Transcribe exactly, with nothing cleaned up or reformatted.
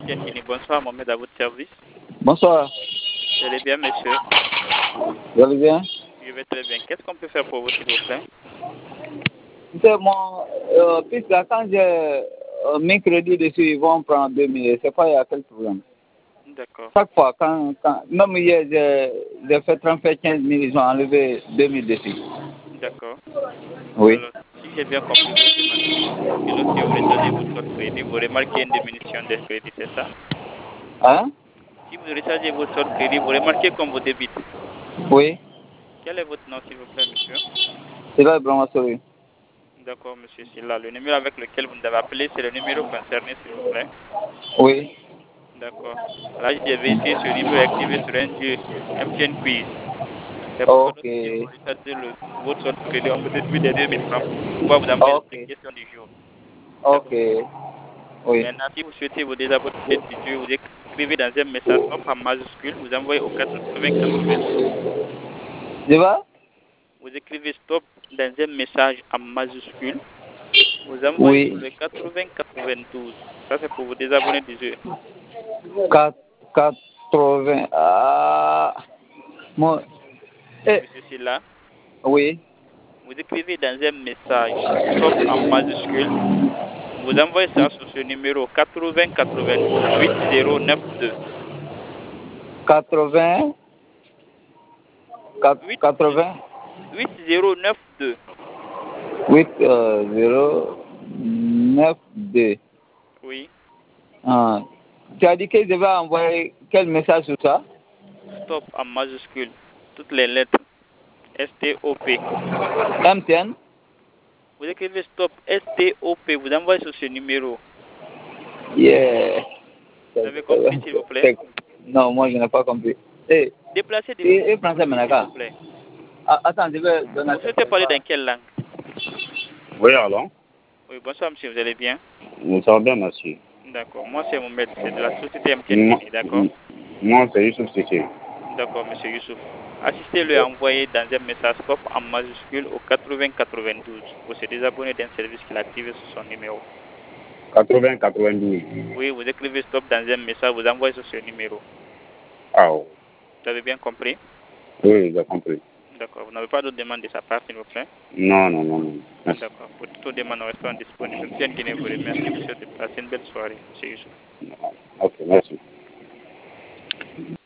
Bien Guinée, bonsoir, Mohamed à votre service. Bonsoir. Vous allez bien, monsieur? Vous allez bien? Je vais très bien. Qu'est-ce qu'on peut faire pour vous, s'il vous plaît? C'est mon euh, puisque quand j'ai euh, mes crédits dessus, ils vont prendre deux mille. C'est pas il y a quel problème? D'accord. Chaque fois, quand, quand même hier, j'ai j'ai fait transfert quinze mille, ils ont enlevé deux mille dessus. D'accord. Oui. Alors, si j'ai bien compris votre demande, c'est que lorsque vous rechargez votre code crédit, vous remarquez une diminution des crédits, c'est ça? Hein? Si vous rechargez votre code crédit, vous remarquez qu'on vous débite. Oui. Quel est votre nom, s'il vous plaît, monsieur? C'est là, vraiment, sorry. D'accord, monsieur, c'est là. Le numéro avec lequel vous nous avez appelé, c'est le numéro concerné, s'il vous plaît. Oui. D'accord. Là, j'ai vérifié ce numéro est activé sur un jeu M T N Quiz. C'est pour que Ok. lorsque vous rechargez le, votre code crédit, on vous déduit des deux mille francs pour pouvoir vous envoyer Ok. les questions du jour. Ok. D'accord. Oui. Maintenant, si vous souhaitez vous désabonner du jeu, vous écrivez dans un message stop en majuscule, vous envoyez au quatre-vingts quatre-vingt-douze. Tu vas? Vous écrivez stop dans un message en majuscule, vous envoyez sur Oui. le quatre-vingts quatre-vingt-douze. Ça, c'est pour vous désabonner du jeu. quatre, quatre-vingts. Ah. Moi. Eh. Monsieur Silla, Oui. vous écrivez dans un message stop en majuscule, vous envoyez ça sur ce numéro quatre-vingts quatre-vingt-douze huit zéro neuf deux. quatre-vingts. quatre-vingts. huit zéro neuf deux. huit zéro neuf deux. Oui. Ah. Tu as dit que je vais envoyer quel message sur ça? Stop en majuscule. Toutes les lettres. S T O P. M T N? Vous écrivez stop S T O P. Vous envoyez sur ce numéro. Yeah. Vous avez compris, s'il vous plaît? Non, moi je n'ai pas compris. Hey. Déplacez de Et, et français, s'il Manaka? vous plaît. Ah, attends, je vais donner. Vous souhaitez parler dans quelle langue? Oui, alors? Oui, bonsoir, monsieur. Vous allez bien? Nous sommes bien, merci. D'accord. Moi, c'est Mohamed. C'est de la société M T N Guinée. D'accord? Moi, c'est Youssouf Sissi. D'accord, monsieur Youssouf. Assistez-le à envoyer dans un message stop en majuscule au quatre-vingts quatre-vingt-douze pour se désabonner d'un service qu'il a activé sur son numéro. quatre-vingts quatre-vingt-douze. Oui, vous écrivez stop dans un message, vous envoyez sur ce numéro. Ah, oh. Vous avez bien compris? Oui, j'ai compris. D'accord. Vous n'avez pas d'autres demandes de sa part, s'il vous plaît? Non, non, non, non. Merci. D'accord. Pour toute demande, nous restons disponibles. M T N Guinée vous remercie, monsieur, de passer une belle soirée, monsieur Youssouf. Ok, merci.